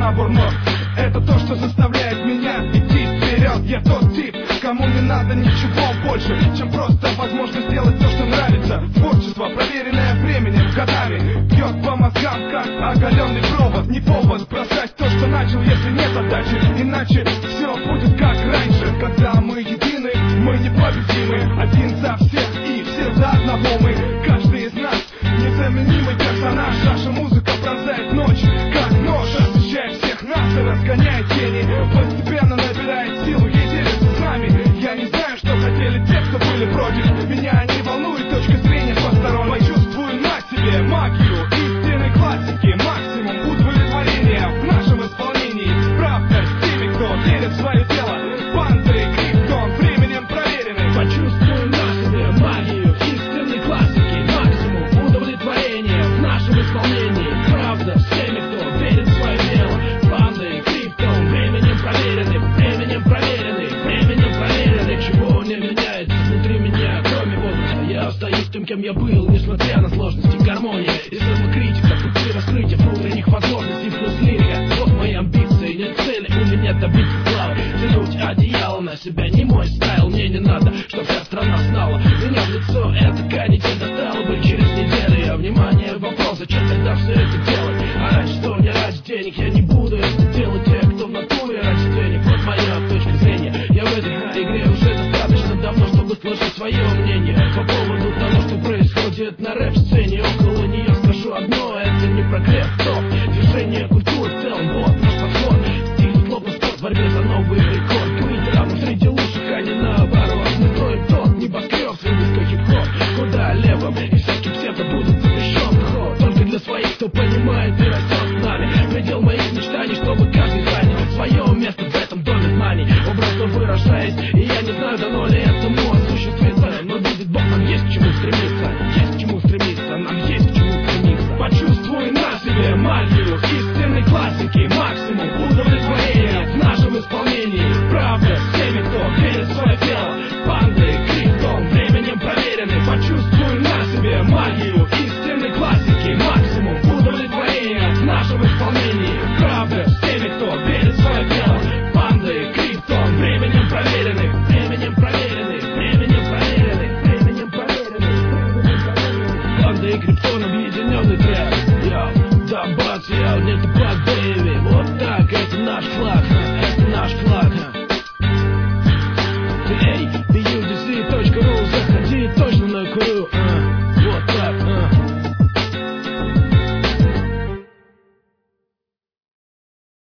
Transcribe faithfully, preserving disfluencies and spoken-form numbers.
набор нот. Это то, что заставляет меня идти вперед. Я тот тип, кому не надо ничего больше, чем просто возможность сделать то, что нравится. Творчество, проверенное временем, годами, бьет по мозгам, как оголенный провод. Не повод бросать то, что начал, если нет отдачи. Иначе все будет как раньше. Когда мы едины, мы непобедимы. Один за всех и все за одного мы. Каждый из нас незаменимый персонаж. Наша музыка пронзает ночь, как нож, освещает всех нас и разгоняет тени. Постепенно набирает силу, ей делится с нами. Я не знаю, что хотели те, кто были против. Меня не волнует точка зрения посторонних. Почувствую на себе магию истинной классики. Максимум удовлетворения в нашем исполнении. Правда с теми, кто верит в свое дело. Банды и Криптон временем проверены. Почувствую на себе магию истинной классики. Максимум удовлетворения в нашем исполнении. Правда с теми, кто верит в свое дело. Банды и Криптон временем проверены. Временем проверены. Временем проверены. Чего не меняется внутри меня, кроме возраста. Я остаюсь тем, кем я был, несмотря на сложности. Гармония и самокритика, пути раскрытия внутренних возможностей плюс лирика. Вот мои амбиции, нет цели у меня добиться славы. Тянуть одеяло на себя не мой стайл. Мне не надо, чтоб вся страна знала. Меня в лицо эта канитель достала бы через неделю. Я внимание, вопрос, зачем тогда все это делать? А ради что, не ради денег, я не буду это делать. Те, кто в натуре ради денег, вот моя точка зрения. Я в этой игре уже достаточно давно, чтобы сложить свое мнение по поводу того, что происходит на рэп-сцене. Около нее скажу одно, это не прогресс, стоп. Движение культуры в целом, вот наш подход. Стиль, словно спорт в борьбе за новый рекорд. Курить равно среди лучших, а не наоборот. Мы строим тот небоскреб с индийской хип-хоп. Куда левым и всякий псевдо будет запрещен ход. Только для своих, кто понимает и растет с нами. Предел моих мечтаний, чтобы каждый занял свое место в этом доме знаний. Образно выражаясь,